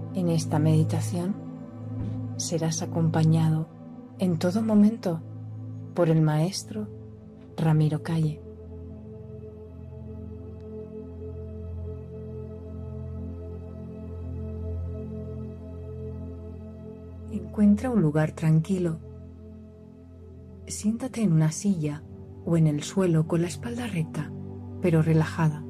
En esta meditación serás acompañado en todo momento por el maestro Ramiro Calle. Encuentra un lugar tranquilo. Siéntate en una silla o en el suelo con la espalda recta, pero relajada.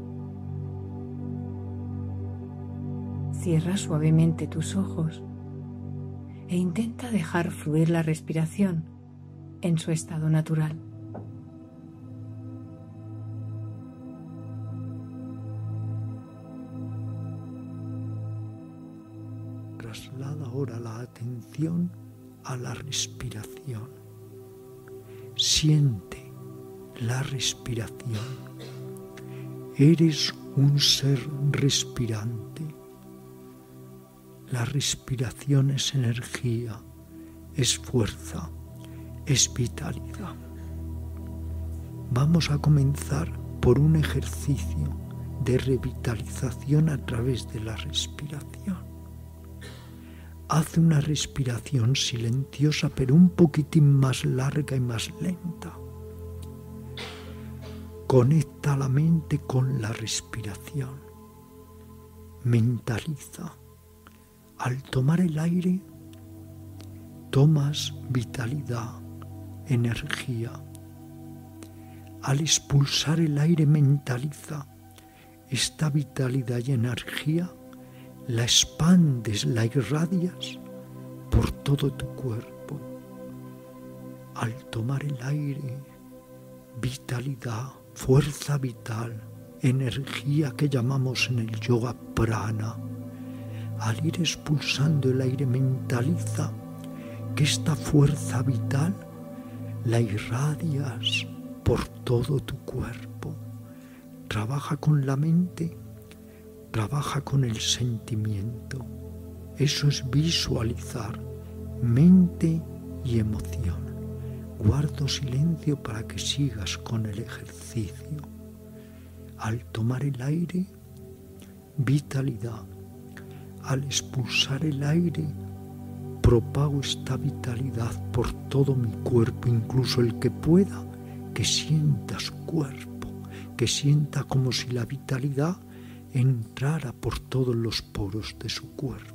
Cierra suavemente tus ojos e intenta dejar fluir la respiración en su estado natural. Traslada ahora la atención a la respiración. Siente la respiración. Eres un ser respirante. La respiración es energía, es fuerza, es vitalidad. Vamos a comenzar por un ejercicio de revitalización a través de la respiración. Haz una respiración silenciosa, pero un poquitín más larga y más lenta. Conecta la mente con la respiración. Mentaliza. Al tomar el aire, tomas vitalidad, energía. Al expulsar el aire, mentaliza. Esta vitalidad y energía la expandes, la irradias por todo tu cuerpo. Al tomar el aire, vitalidad, fuerza vital, energía que llamamos en el yoga prana. Al ir expulsando el aire, mentaliza que esta fuerza vital la irradias por todo tu cuerpo. Trabaja con la mente, trabaja con el sentimiento. Eso es visualizar, mente y emoción. Guardo silencio para que sigas con el ejercicio. Al tomar el aire, vitalidad. Al expulsar el aire, propago esta vitalidad por todo mi cuerpo, incluso el que pueda, que sienta su cuerpo, que sienta como si la vitalidad entrara por todos los poros de su cuerpo.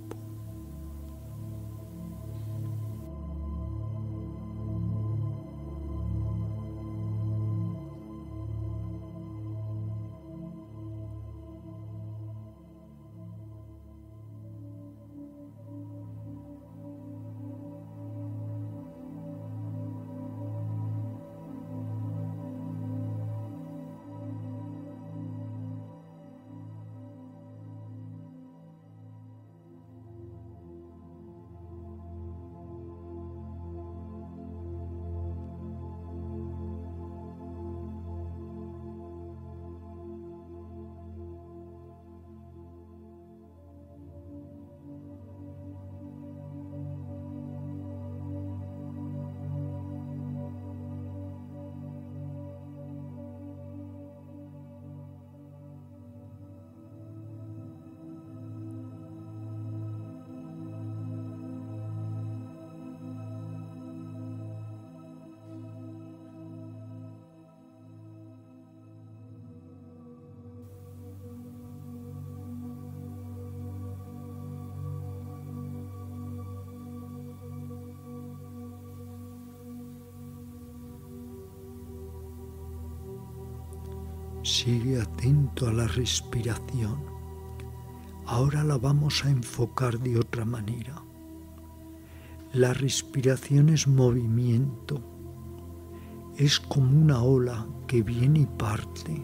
Sigue atento a la respiración. Ahora la vamos a enfocar de otra manera. La respiración es movimiento. Es como una ola que viene y parte.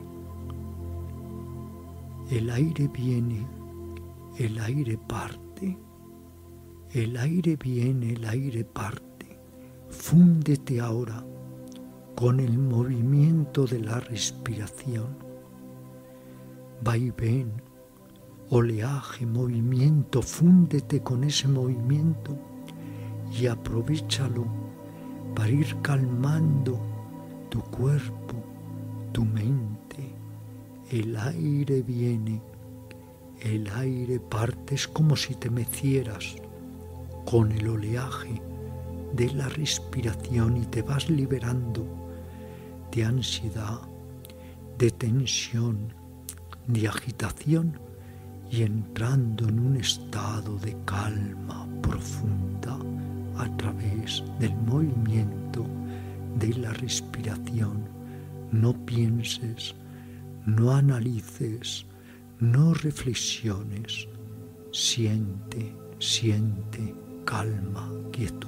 El aire viene, el aire parte. El aire viene, el aire parte. Fúndete ahora con el movimiento de la respiración. Vaivén, oleaje, movimiento, fúndete con ese movimiento y aprovéchalo para ir calmando tu cuerpo, tu mente. El aire viene, El aire partes como si te mecieras con el oleaje de la respiración y te vas liberando de ansiedad, de tensión, de agitación y entrando en un estado de calma profunda a través del movimiento de la respiración. No pienses, no analices, no reflexiones, siente, calma, quietud.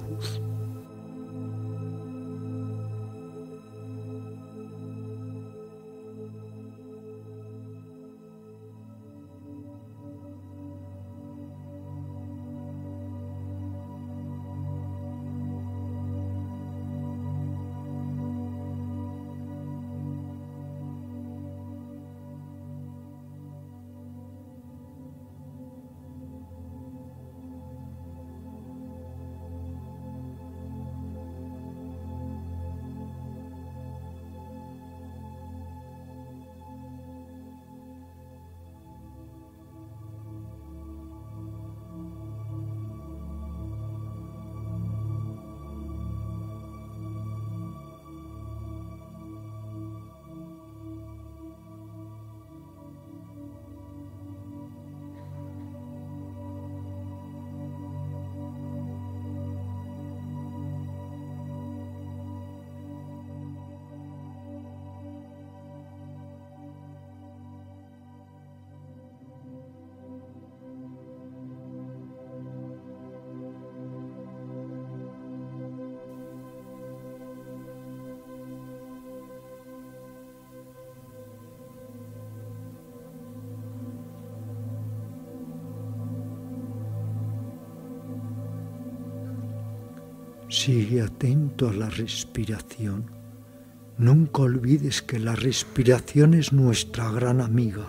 Sigue atento a la respiración. Nunca olvides que la respiración es nuestra gran amiga,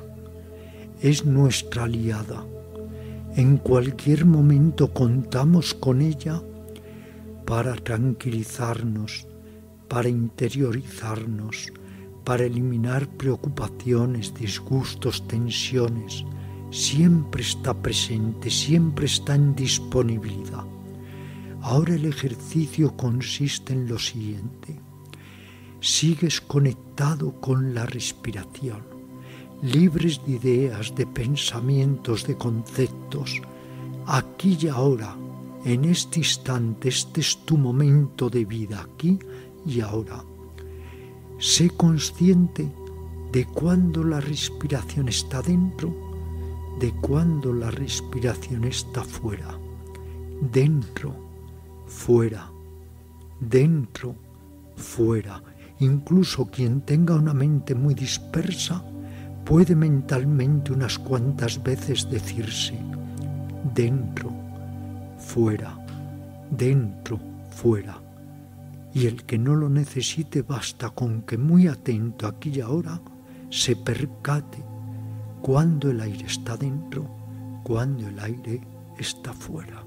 es nuestra aliada. En cualquier momento contamos con ella para tranquilizarnos, para interiorizarnos, para eliminar preocupaciones, disgustos, tensiones. Siempre está presente, siempre está en disponibilidad. Ahora el ejercicio consiste en lo siguiente. Sigues conectado con la respiración, libres de ideas, de pensamientos, de conceptos. Aquí y ahora, en este instante, este es tu momento de vida, aquí y ahora. Sé consciente de cuando la respiración está dentro, de cuando la respiración está fuera. Dentro, fuera, dentro, fuera. Incluso quien tenga una mente muy dispersa puede mentalmente unas cuantas veces decirse dentro, fuera, dentro, fuera. Y el que no lo necesite basta con que muy atento aquí y ahora se percate cuando el aire está dentro, cuando el aire está fuera.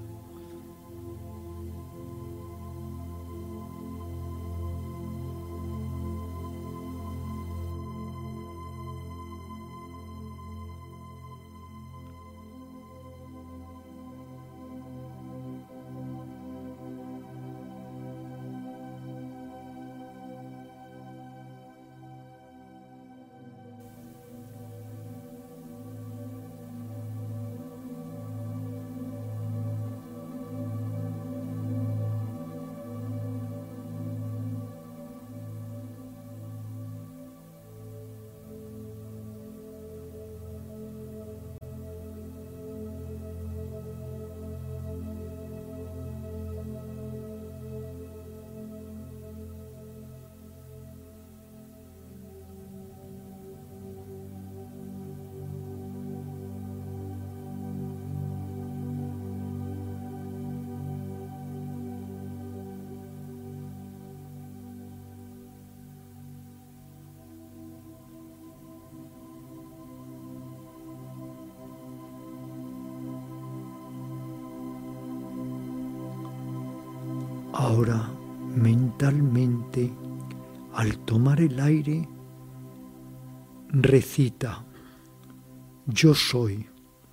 Ahora, mentalmente, al tomar el aire, recita: yo soy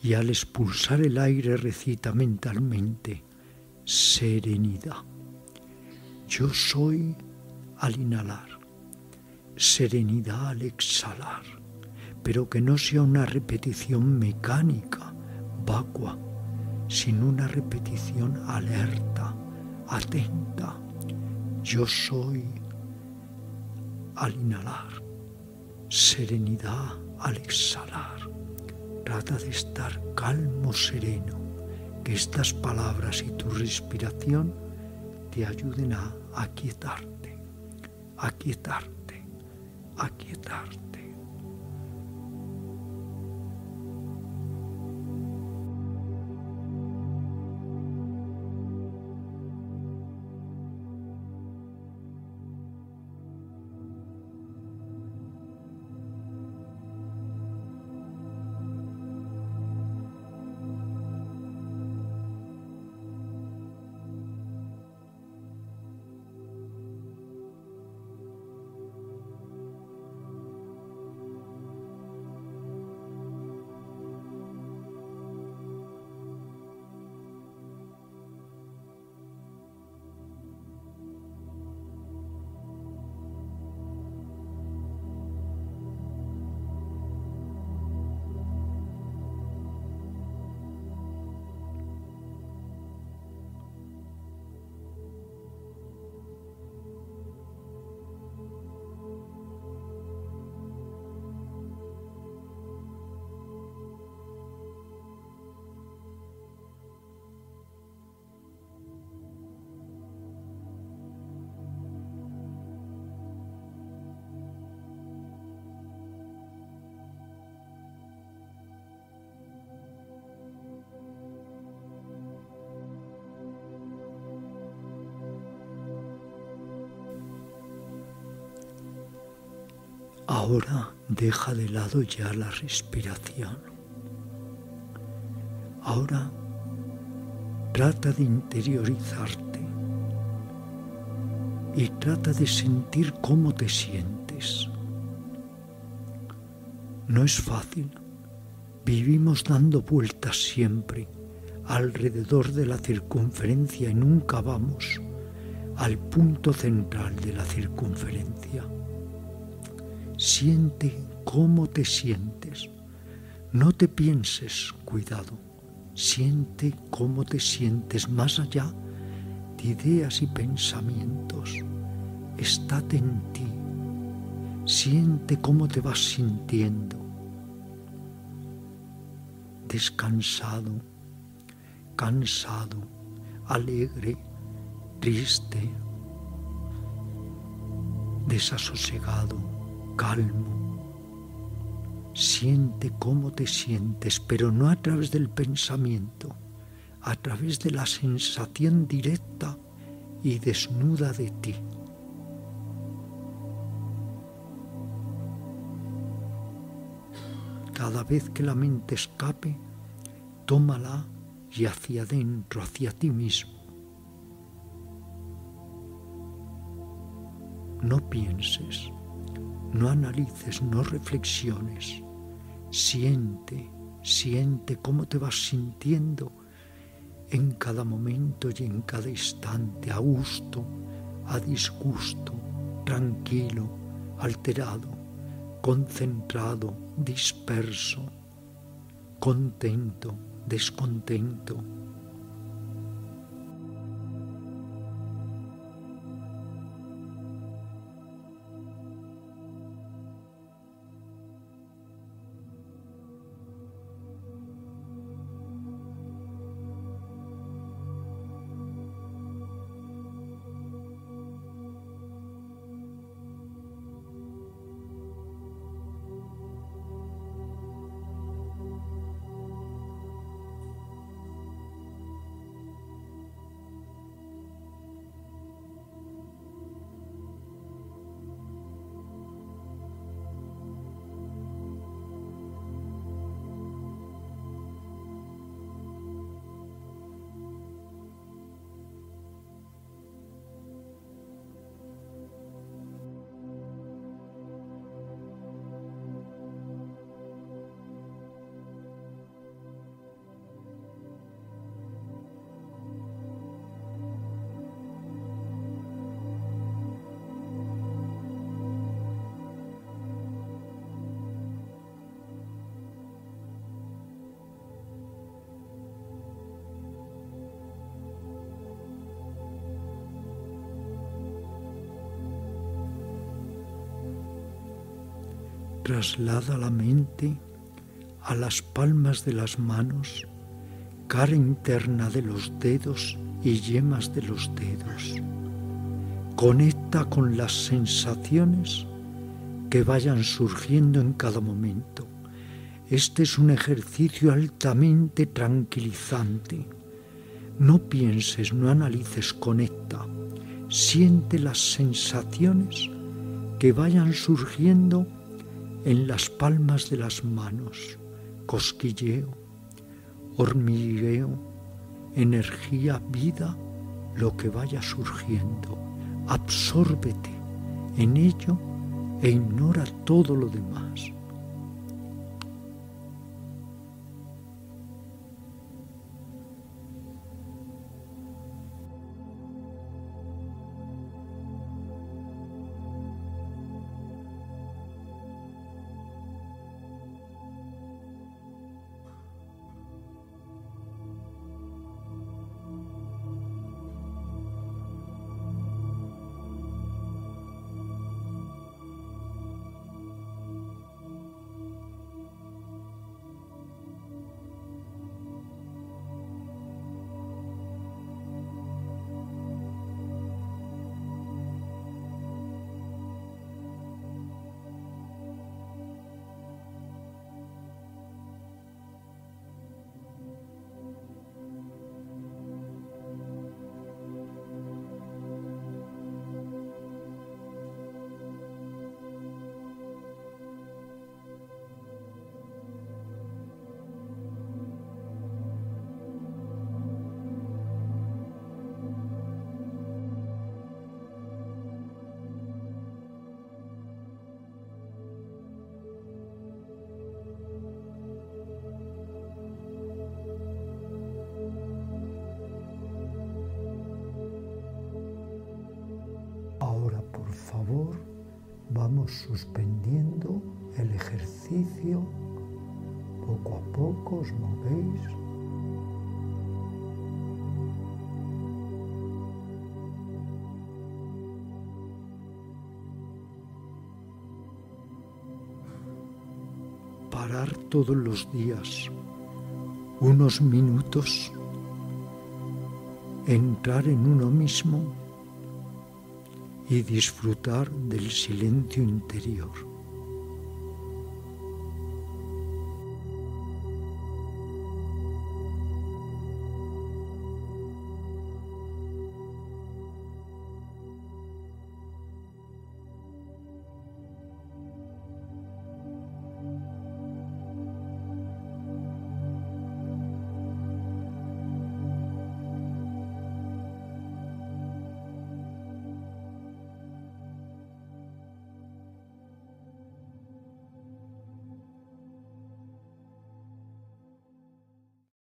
y al expulsar el aire recita mentalmente: serenidad. Yo soy al inhalar, serenidad al exhalar, pero que no sea una repetición mecánica, vacua, sino una repetición alerta, atenta. Yo soy al inhalar, serenidad al exhalar. Trata de estar calmo, sereno, que estas palabras y tu respiración te ayuden a aquietarte, aquietarte, aquietarte. Ahora deja de lado ya la respiración. Ahora trata de interiorizarte y trata de sentir cómo te sientes. No es fácil. Vivimos dando vueltas siempre alrededor de la circunferencia y nunca vamos al punto central de la circunferencia. Siente cómo te sientes. No te pienses, cuidado. Siente cómo te sientes más allá de ideas y pensamientos. Estate en ti. Siente cómo te vas sintiendo. Descansado, cansado, alegre, triste, desasosegado, calmo. Siente cómo te sientes, pero no a través del pensamiento, a través de la sensación directa y desnuda de ti. Cada vez que la mente escape, tómala y hacia adentro, hacia ti mismo. No pienses, no analices, no reflexiones. Siente, siente cómo te vas sintiendo en cada momento y en cada instante, a gusto, a disgusto, tranquilo, alterado, concentrado, disperso, contento, descontento. traslada la mente a las palmas de las manos, cara interna de los dedos y yemas de los dedos. Conecta con las sensaciones que vayan surgiendo en cada momento. Este es un ejercicio altamente tranquilizante. No pienses, no analices, conecta. Siente las sensaciones que vayan surgiendo en las palmas de las manos. Cosquilleo, hormigueo, energía, vida, lo que vaya surgiendo. Absórbete en ello e ignora todo lo demás. Ahora, por favor, vamos suspendiendo el ejercicio. Poco a poco os movéis. Parar todos los días unos minutos, entrar en uno mismo y disfrutar del silencio interior.